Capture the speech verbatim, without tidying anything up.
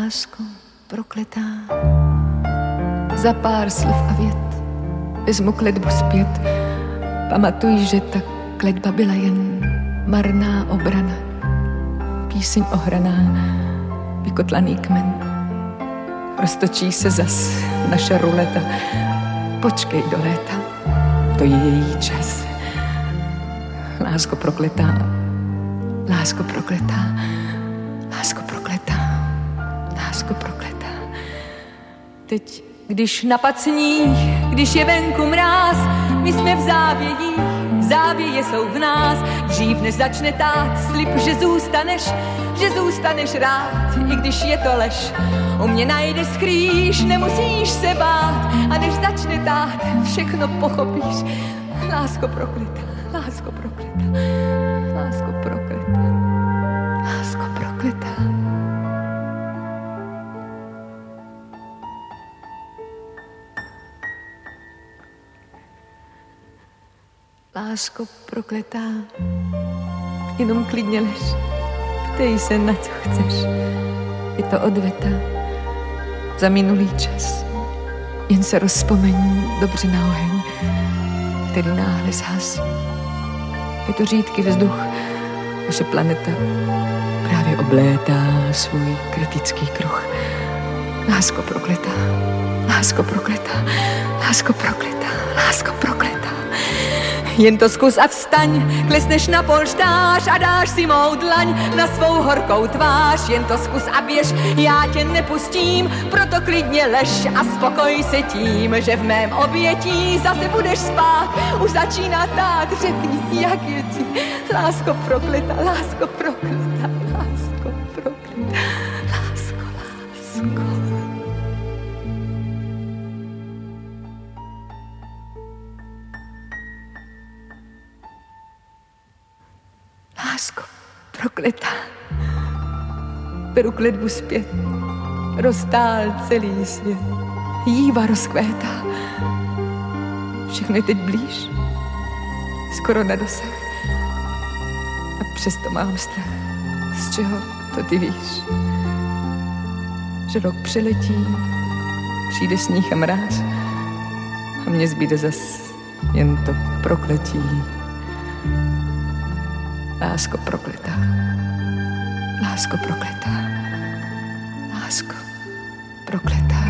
Lásko prokletá, za pár slov a vět vezmu kletbu zpět. Pamatuj, že ta kletba byla jen marná obrana, píseň ohraná, vykotlaný kmen. Roztočí se zas naše ruleta, počkej do léta, to je její čas. Lásko prokletá, lásko prokletá, lásko prokletá, lásko prokletá. Teď, když na pacních, když je venku mráz, my jsme v závějích, závěje jsou v nás. Dřív než začne tát, slib, že zůstaneš, že zůstaneš rád, i když je to lež. U mě najdeš skrýš, nemusíš se bát, a než začne tát, všechno pochopíš. Lásko prokletá, lásko prokletá, lásko prokletá, lásko prokletá. Lásko prokletá, jenom klidně lež, ptej se, na co chceš. Je to odveta za minulý čas. Jen se rozpomeň dobře na oheň, který náhle zhas. Je to řídký vzduch, naše planeta právě oblétá svůj kritický kruh. Lásko prokletá, lásko prokletá, lásko prokletá, lásko prokletá. Jen to zkus a vstaň, klesneš na polštář a dáš si mou dlaň na svou horkou tvář. Jen to zkus a běž, já tě nepustím, proto klidně lež a spokoj se tím, že v mém obětí zase budeš spát. Už začíná tát, řekni, jak je ti. Lásko prokletá, lásko prokletá, lásko prokletá, lásko, lásko. Lásko prokletá, beru kletbu zpět, roztál celý svět, jíva rozkvétá. Všechno je teď blíž, skoro na dosah, a přesto mám strach. Z čeho to ty víš? Že rok přeletí, přijde sníh a mráz a mně zbyde zas jen to prokletí. Lásko prokletá, lásko prokletá, lásko prokletá.